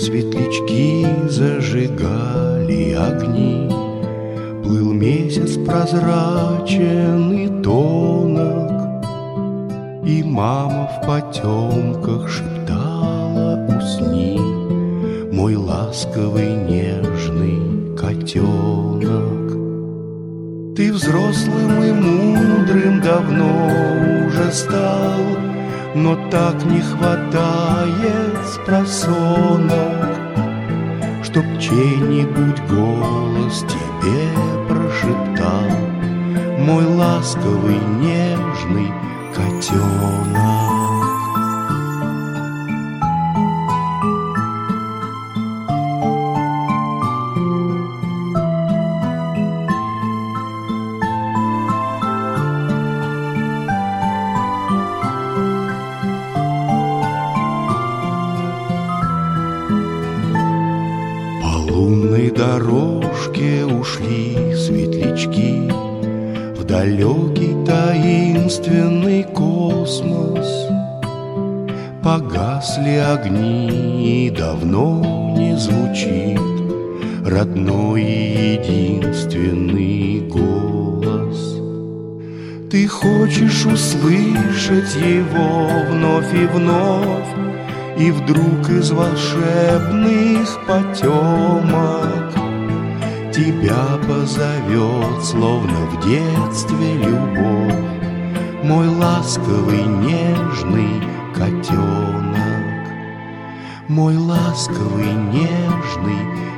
Светлячки зажигали огни, плыл месяц прозрачен и тонок, и мама в потемках шептала: усни, мой ласковый нежный котенок. Ты взрослым и мудрым давно уже стал, но так не хватает спросонок, чтоб чей-нибудь голос тебе прошептал: мой ласковый нежный котенок. По лунной дорожке ушли светлячки в далекий таинственный космос. Погасли огни, и давно не звучит родной и единственный голос. Ты хочешь услышать его вновь и вновь, и вдруг из волшебных потемок тебя позовет, словно в детстве, любовь, мой ласковый нежный котенок, мой ласковый нежный